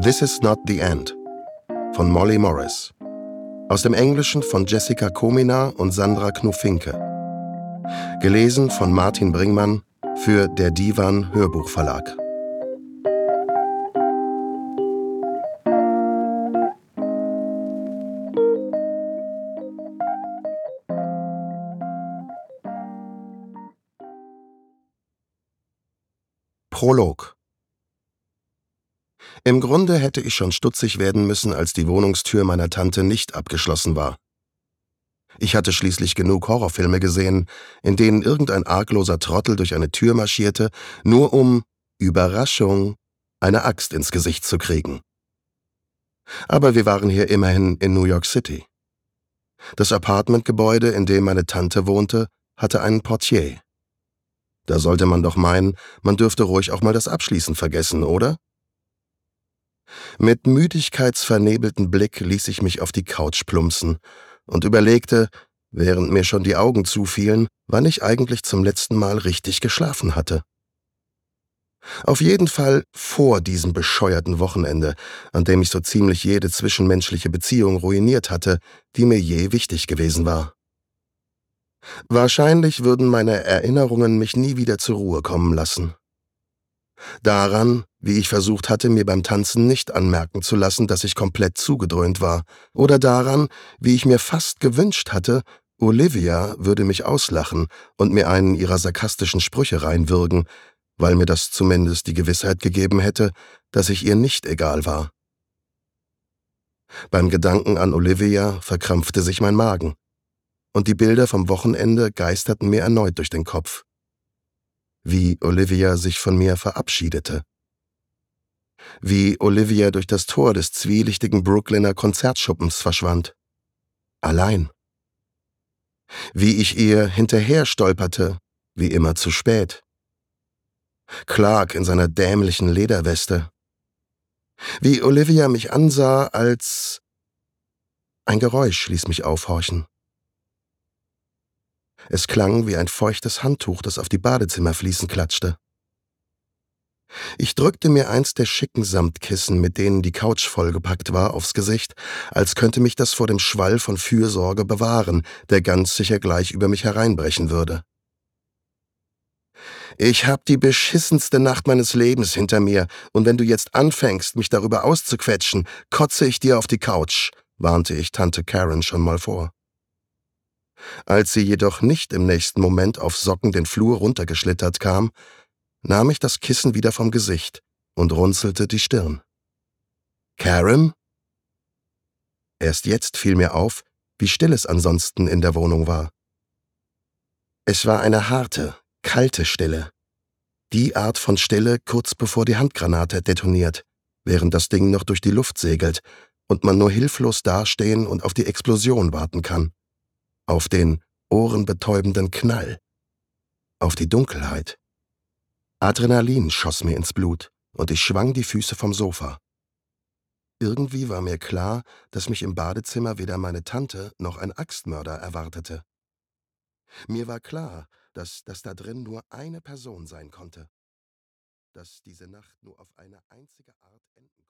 This is not the end von Molly Morris. Aus dem Englischen von Jessica Komina und Sandra Knuffinke. Gelesen von Martin Bringmann für der Divan Hörbuchverlag. Prolog. Im Grunde hätte ich schon stutzig werden müssen, als die Wohnungstür meiner Tante nicht abgeschlossen war. Ich hatte schließlich genug Horrorfilme gesehen, in denen irgendein argloser Trottel durch eine Tür marschierte, nur um, Überraschung, eine Axt ins Gesicht zu kriegen. Aber wir waren hier immerhin in New York City. Das Apartmentgebäude, in dem meine Tante wohnte, hatte einen Portier. Da sollte man doch meinen, man dürfte ruhig auch mal das Abschließen vergessen, oder? Mit müdigkeitsvernebeltem Blick ließ ich mich auf die Couch plumpsen und überlegte, während mir schon die Augen zufielen, wann ich eigentlich zum letzten Mal richtig geschlafen hatte. Auf jeden Fall vor diesem bescheuerten Wochenende, an dem ich so ziemlich jede zwischenmenschliche Beziehung ruiniert hatte, die mir je wichtig gewesen war. Wahrscheinlich würden meine Erinnerungen mich nie wieder zur Ruhe kommen lassen. Daran, wie ich versucht hatte, mir beim Tanzen nicht anmerken zu lassen, dass ich komplett zugedröhnt war, oder daran, wie ich mir fast gewünscht hatte, Olivia würde mich auslachen und mir einen ihrer sarkastischen Sprüche reinwürgen, weil mir das zumindest die Gewissheit gegeben hätte, dass ich ihr nicht egal war. Beim Gedanken an Olivia verkrampfte sich mein Magen, und die Bilder vom Wochenende geisterten mir erneut durch den Kopf. Wie Olivia sich von mir verabschiedete. Wie Olivia durch das Tor des zwielichtigen Brooklyner Konzertschuppens verschwand. Allein. Wie ich ihr hinterher stolperte, wie immer zu spät. Clark in seiner dämlichen Lederweste. Wie Olivia mich ansah, als... Ein Geräusch ließ mich aufhorchen. Es klang wie ein feuchtes Handtuch, das auf die Badezimmerfliesen klatschte. Ich drückte mir eins der schicken Samtkissen, mit denen die Couch vollgepackt war, aufs Gesicht, als könnte mich das vor dem Schwall von Fürsorge bewahren, der ganz sicher gleich über mich hereinbrechen würde. »Ich hab die beschissenste Nacht meines Lebens hinter mir, und wenn du jetzt anfängst, mich darüber auszuquetschen, kotze ich dir auf die Couch«, warnte ich Tante Karen schon mal vor. Als sie jedoch nicht im nächsten Moment auf Socken den Flur runtergeschlittert kam, nahm ich das Kissen wieder vom Gesicht und runzelte die Stirn. »Karen?« Erst jetzt fiel mir auf, wie still es ansonsten in der Wohnung war. Es war eine harte, kalte Stille. Die Art von Stille, kurz bevor die Handgranate detoniert, während das Ding noch durch die Luft segelt und man nur hilflos dastehen und auf die Explosion warten kann. Auf den ohrenbetäubenden Knall. Auf die Dunkelheit. Adrenalin schoss mir ins Blut und ich schwang die Füße vom Sofa. Irgendwie war mir klar, dass mich im Badezimmer weder meine Tante noch ein Axtmörder erwartete. Mir war klar, dass da drin nur eine Person sein konnte. Dass diese Nacht nur auf eine einzige Art enden konnte.